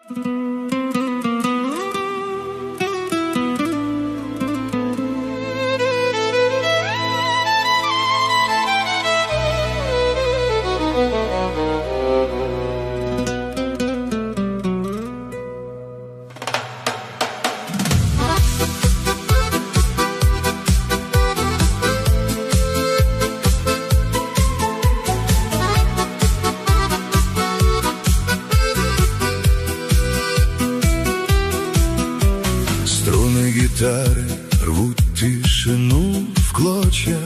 Гитары рвут тишину в клочья.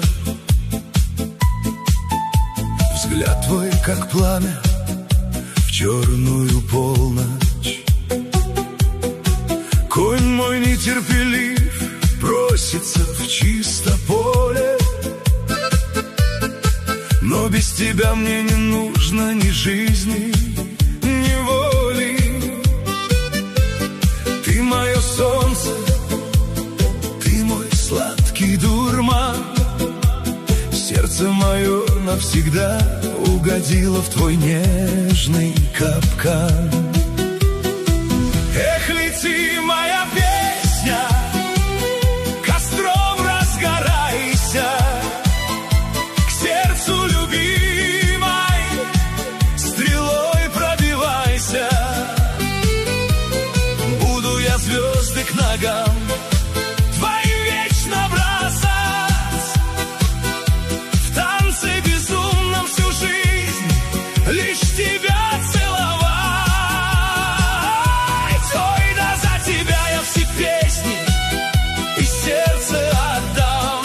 Взгляд твой, как пламя в черную полночь. Конь мой нетерпелив просится в чисто поле, но без тебя мне не нужно ни жизни, ни воли. Ты мое солнце, сладкий дурман, сердце мое навсегда угодило в твой нежный капкан. Эх, лети, моя песня, костром разгорайся, к сердцу любимой стрелой пробивайся. Буду я звезды к ногам лишь тебя целовать. Ой, да за тебя я все песни и сердце отдам.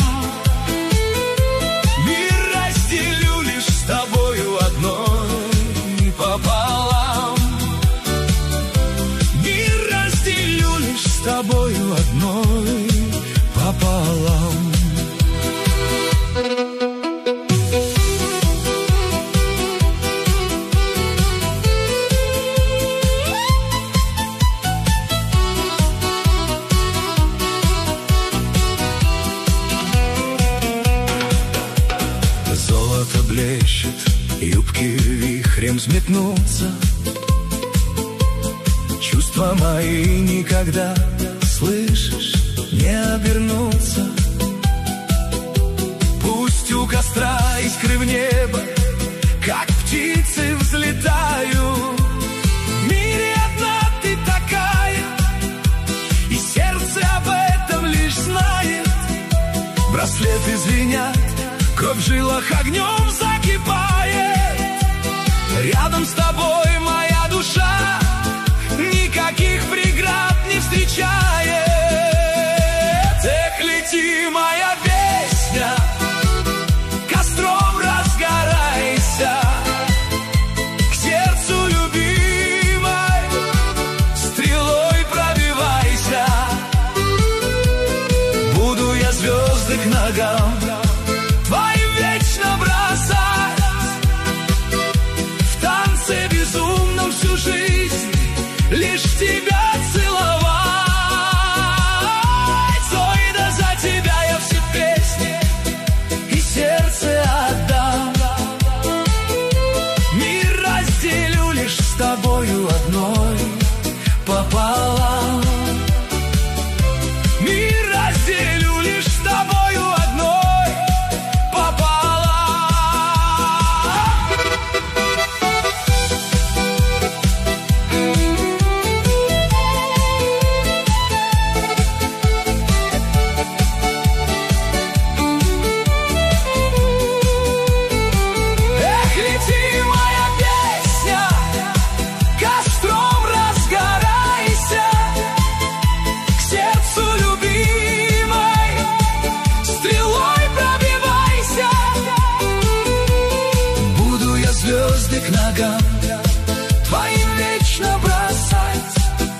Мир разделю лишь с тобою одной пополам. Мир разделю лишь с тобою одной пополам. Блещет, юбки вихрем взметнутся. Чувства мои никогда, слышишь, не обернутся. Пусть у костра искры в небо, как птицы взлетают. В мире одна ты такая, и сердце об этом лишь знает. Браслеты звенят, кровь в жилах огнем закипает. Рядом с тобой моя душа никаких преград не встречает. Эх, лети, моя песня, костром разгорайся, к сердцу любимой стрелой пробивайся. Буду я звезды к ногам твоим вечно бросать, в танце безумном всю жизнь лишь тебя целовать. Ой, да за тебя я все песни и сердце отдам. Мир разделю лишь с тобою одной пополам. Мир разделю лишь с тобою одной пополам. Эх, лети, моя песня, костром разгорайся, к сердцу любимой стрелой пробивайся. Буду я звезды к ногам твоим вечно бросать,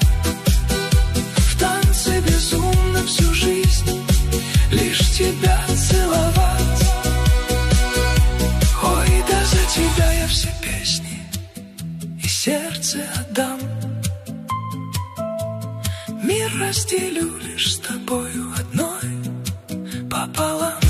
в танце безумно всю жизнь лишь тебя целовать. Ой, да за тебя я все песни и сердце отдам. Мир разделю лишь с тобою одной пополам.